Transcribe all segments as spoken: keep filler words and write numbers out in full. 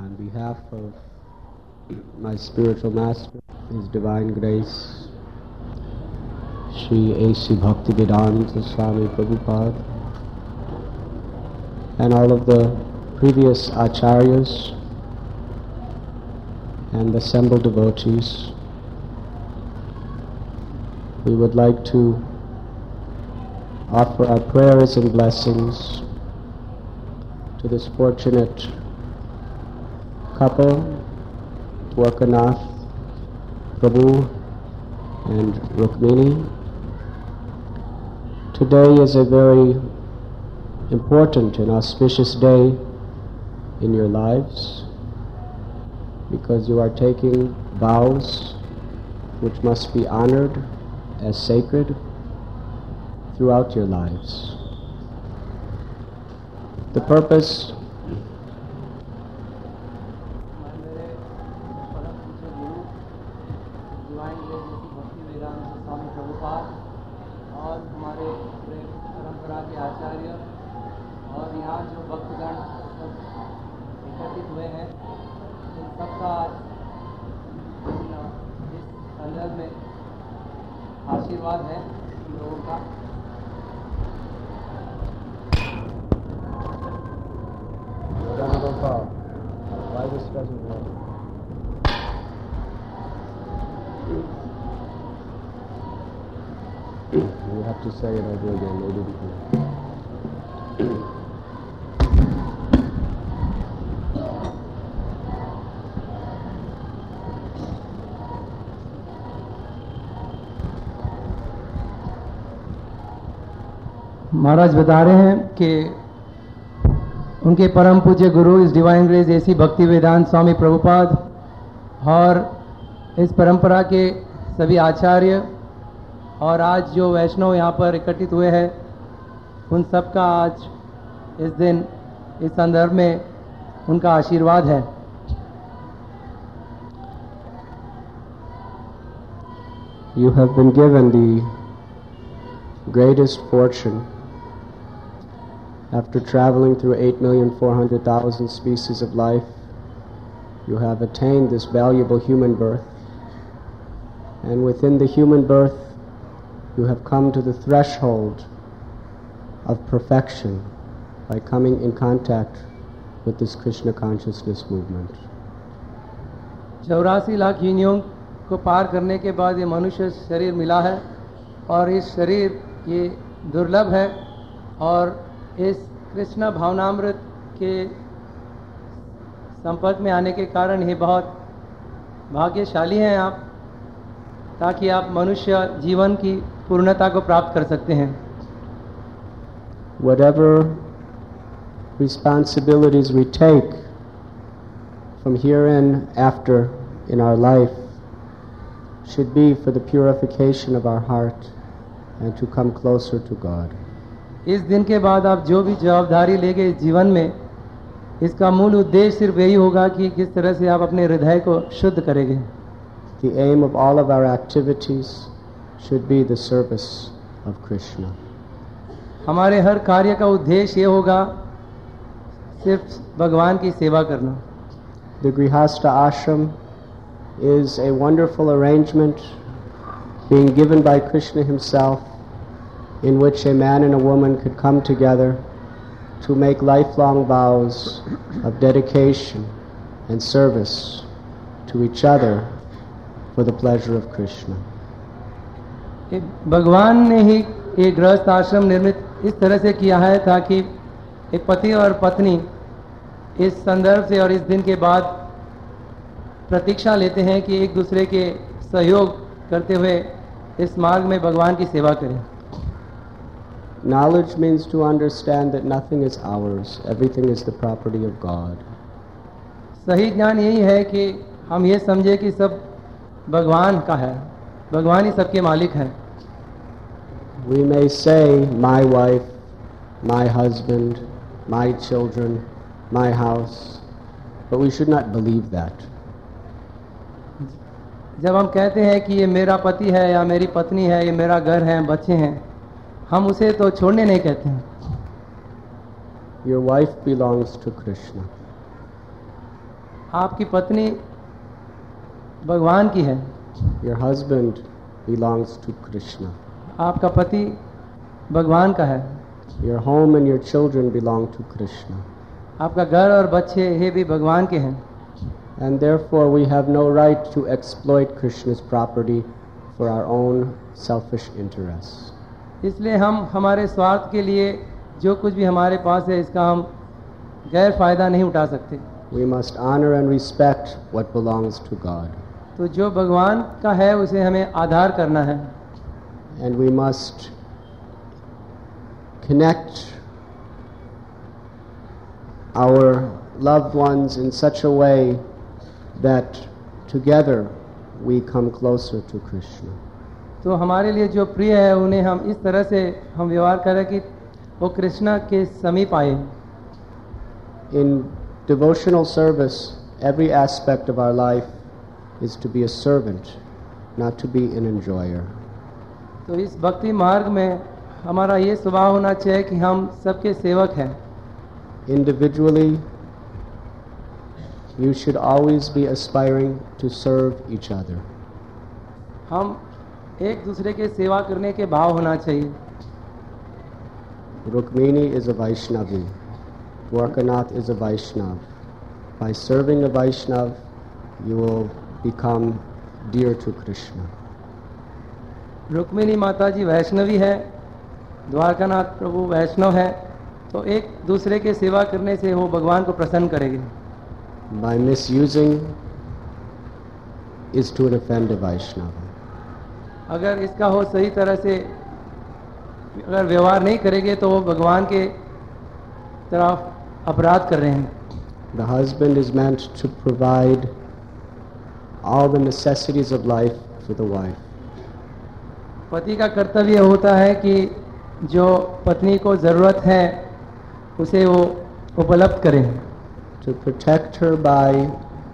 on behalf of my spiritual master, His Divine Grace, Sri A C Bhaktivedanta Swami Prabhupada, and all of the previous acharyas and assembled devotees, we would like to offer our prayers and blessings to this fortunate couple, Dwarkanath Prabhu and Rukmini. Today is a very important and auspicious day in your lives because you are taking vows which must be honored as sacred throughout your lives. The purpose आशीर्वाद है लोगों का। Why this doesn't work? You have to say it over again. They didn't hear. महाराज बता रहे हैं कि उनके परम पूज्य गुरु इस डिवाइन ग्रेस एसी भक्ति वेदांत स्वामी प्रभुपाद और इस परंपरा के सभी आचार्य और आज जो वैष्णव यहाँ पर इकट्ठित हुए हैं उन सब का आज इस दिन इस संदर्भ में उनका आशीर्वाद है। You have been given the greatest fortune. After traveling through eight million four hundred thousand species of life, you have attained this valuable human birth. And within the human birth, you have come to the threshold of perfection by coming in contact with this Krishna consciousness movement. चौरासी लाख योनियों को पार करने के बाद ये मनुष्य शरीर मिला है और इस शरीर ये दुर्लभ है और इस कृष्ण भावनामृत के संपर्क में आने के कारण ही बहुत भाग्यशाली हैं आप, ताकि आप मनुष्य जीवन की पूर्णता को प्राप्त कर सकते हैं। Whatever responsibilities we take from here and after in our life should be for the purification of our heart and to come closer to God. इस दिन के बाद आप जो भी जवाबदारी लेंगे जीवन में, इसका मूल उद्देश्य सिर्फ यही होगा कि किस तरह से आप अपने हृदय को शुद्ध करेंगे। The aim of all of our activities should be the service of Krishna. हमारे हर कार्य का उद्देश्य ये होगा सिर्फ भगवान की सेवा करना। The Grihastha ashram is a wonderful arrangement being given by Krishna himself, in which a man and a woman could come together to make lifelong vows of dedication and service to each other for the pleasure of Krishna. भगवान ने ही एक गृहस्थ आश्रम निर्मित इस तरह से किया है ताकि एक पति और पत्नी इस संदर्भ से और इस दिन के बाद प्रतीक्षा लेते हैं कि एक दूसरे के सहयोग करते हुए इस मार्ग में भगवान की सेवा करें। Knowledge means to understand that nothing is ours, everything is the property of God. सही ज्ञान यही है कि हम ये समझे कि सब भगवान का है, भगवान ही सबके मालिक हैं। We may say, my wife, my husband, my children, my house, but we should not believe that. जब हम कहते हैं कि ये मेरा पति है या मेरी पत्नी है, ये मेरा घर है, बच्चे हैं, हम उसे तो छोड़ने नहीं कहते हैं। Your wife belongs to Krishna. आपकी पत्नी भगवान की है. Your husband belongs to Krishna. आपका पति भगवान का है. Your home and your children belong to Krishna. आपका घर और बच्चे ये भी भगवान के हैं. And therefore we have no right to exploit Krishna's property for our own selfish interests. इसलिए हम हमारे स्वार्थ के लिए जो कुछ भी हमारे पास है इसका हम गैर फायदा नहीं उठा सकते. We must honor and respect what belongs to God. तो जो भगवान का है उसे हमें आधार करना है. And we must connect our loved ones in such a way that together we come closer to Krishna. तो हमारे लिए जो प्रिय है उन्हें हम इस तरह से हम व्यवहार करें कि वो कृष्णा के समीप आए. In devotional service, every aspect of our life is to be a servant, not to be an enjoyer. तो इस भक्ति मार्ग में हमारा ये स्वभाव होना चाहिए कि हम सबके सेवक हैं. Individually, you should always be aspiring to serve each other. हम एक दूसरे के सेवा करने के भाव होना चाहिए. Rukmini is a Vaishnavi. Dwarkanath is a Vaishnav. By serving a Vaishnav, you will become dear to Krishna. Rukmini माता जी वैष्णवी है, द्वारकानाथ प्रभु वैष्णव है. तो एक दूसरे के सेवा करने से वो भगवान को प्रसन्न करेंगे. By misusing is to offend a Vaishnava. अगर इसका हो सही तरह से अगर व्यवहार नहीं करेंगे तो वो भगवान के तरफ अपराध कर रहे हैं. The husband is meant to provide all the necessities of life for the wife. पति का कर्तव्य होता है कि जो पत्नी को जरूरत है उसे वो उपलब्ध करें. To protect her by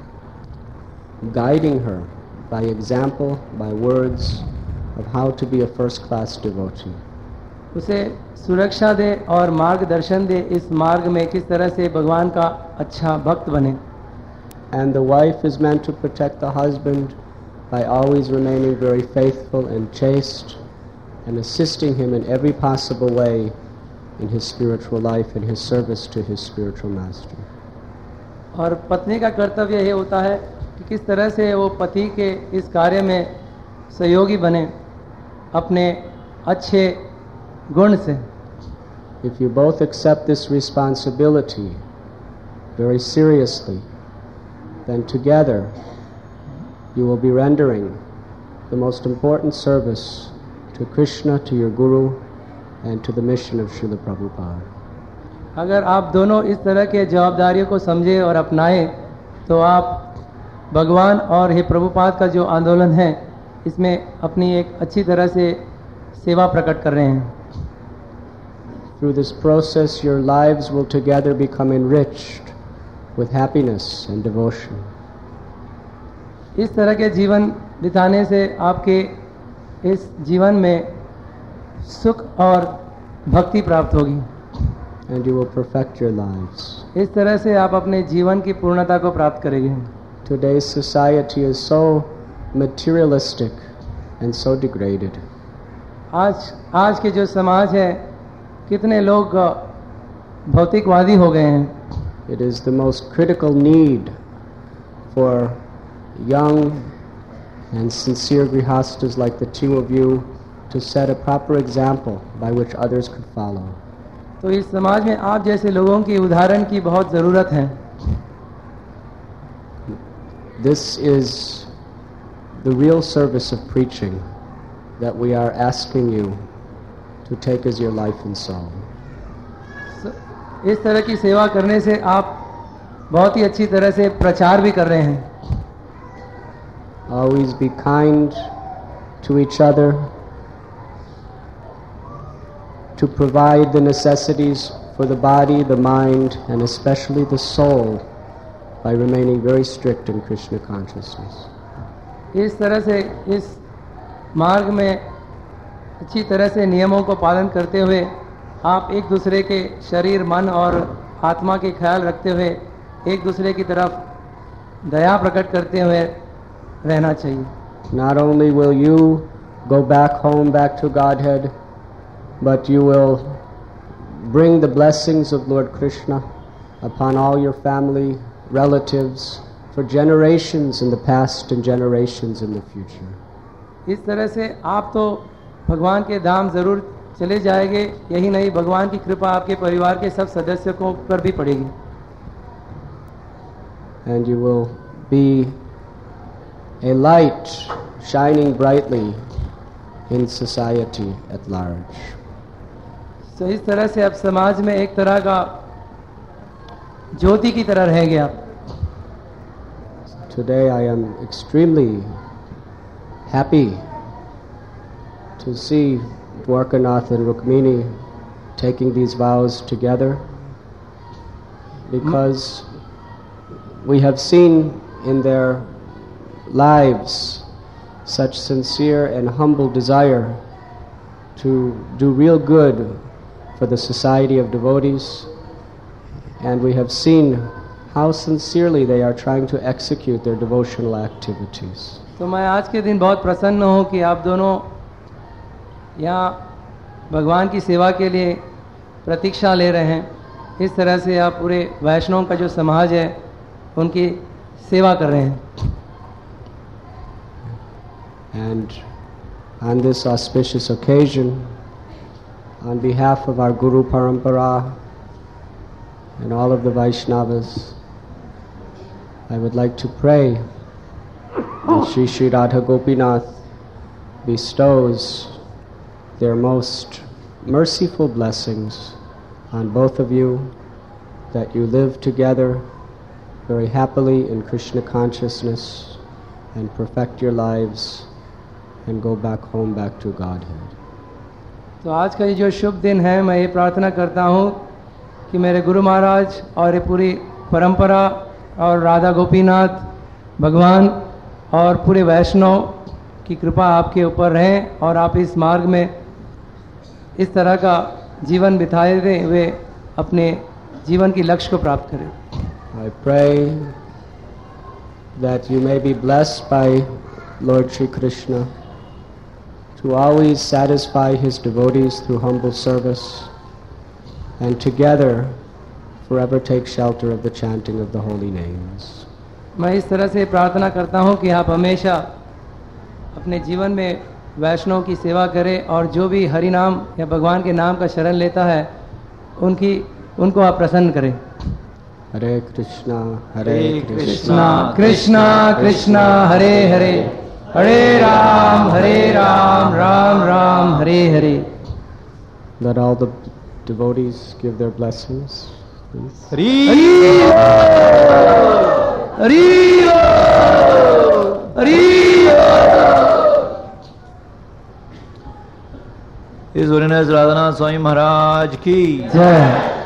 guiding her by example, by words of how to be a first class devotee. उसे सुरक्षा दे और मार्गदर्शन दे इस मार्ग में किस तरह से भगवान का अच्छा भक्त बने. And the wife is meant to protect the husband by always remaining very faithful and chaste and assisting him in every possible way in his spiritual life and his service to his spiritual master. और पत्नी का कर्तव्य ये होता है कि किस तरह से वो पति के इस कार्य में सहयोगी बने अपने अच्छे गुण से. If you both accept this responsibility very seriously, then together you will be rendering the most important service to Krishna, to your Guru, and to the mission of Srila Prabhupada. अगर आप दोनों इस तरह के जवाबदारियों को समझे और अपनाएं तो आप भगवान और हे प्रभुपाद का जो आंदोलन है इसमें अपनी एक अच्छी तरह से सेवा प्रकट कर रहे हैं. Through this process, your lives will together become enriched with happiness and devotion. इस तरह के जीवन बिताने से आपके इस जीवन में सुख और भक्ति प्राप्त होगी. And you will perfect your lives. इस तरह से आप अपने जीवन की पूर्णता को प्राप्त करेंगे. Today's society is so materialistic and so degraded. आज आज के जो समाज है कितने लोग भौतिकवादी हो गए हैं. It is the most critical need for young and sincere grihastas like the two of you to set a proper example by which others could follow. तो इस समाज में आप जैसे लोगों की उदाहरण की बहुत ज़रूरत है. This is the real service of preaching that we are asking you to take as your life and soul. इस तरह की सेवा करने से आप बहुत ही अच्छी तरह से प्रचार भी कर रहे हैं. Always be kind to each other, to provide the necessities for the body, the mind, and especially the soul by remaining very strict in Krishna consciousness. इस तरह से इस मार्ग में अच्छी तरह से नियमों को पालन करते हुए आप एक दूसरे के शरीर, मन और आत्मा के ख्याल रखते हुए एक दूसरे की तरफ दया प्रकट करते हुए रहना चाहिए. Not only will you go back home, back to Godhead, but you will bring the blessings of Lord Krishna upon all your family, relatives, for generations in the past and generations in the future. इस तरह से आप तो भगवान के धाम जरूर चले जाएंगे, यही नहीं भगवान की कृपा आपके परिवार के सब सदस्यों पर भी पड़ेगी. And you will be a light shining brightly in society at large. तो इस तरह से अब समाज में एक तरह का ज्योति की तरह रहेंगे आप. Today I am extremely happy to see Dwarkanath and Rukmini taking these vows together, because we have seen in their lives such sincere and humble desire to do real good for the society of devotees, and we have seen how sincerely they are trying to execute their devotional activities. तो मैं आज के दिन बहुत प्रसन्न हूँ कि आप दोनों यहाँ भगवान की सेवा के लिए प्रतीक्षा ले रहे हैं. इस तरह से आप पूरे वैष्णव का जो समाज है उनकी सेवा कर रहे हैं. And on this auspicious occasion, on behalf of our Guru Parampara and all of the Vaishnavas, I would like to pray that Shri Shri Radha Gopinath bestows their most merciful blessings on both of you, that you live together very happily in Krishna consciousness and perfect your lives and go back home, back to Godhead. तो आज का ये जो शुभ दिन है, मैं ये प्रार्थना करता हूँ कि मेरे गुरु महाराज और ये पूरी परंपरा और राधा गोपीनाथ भगवान और पूरे वैष्णव की कृपा आपके ऊपर रहे और आप इस मार्ग में इस तरह का जीवन बिताए हुए अपने जीवन की लक्ष्य को प्राप्त करें. I pray that you may be blessed by Lord Shri Krishna to always satisfy his devotees through humble service, and together forever take shelter of the chanting of the holy names. मैं इस तरह से प्रार्थना करता हूँ कि आप हमेशा अपने जीवन में वैष्णव की सेवा करें और जो भी हरि नाम या भगवान के नाम का शरण लेता है उनकी उनको आप प्रसन्न करें. Hare Krishna, Hare Krishna Krishna Krishna Hare Hare, Hare Ram Hare Ram Ram Ram Hare Hare. Let all the devotees give their blessings, please. Hari Hari Hari. His Holiness Radhanath Swami Maharaj ki जय.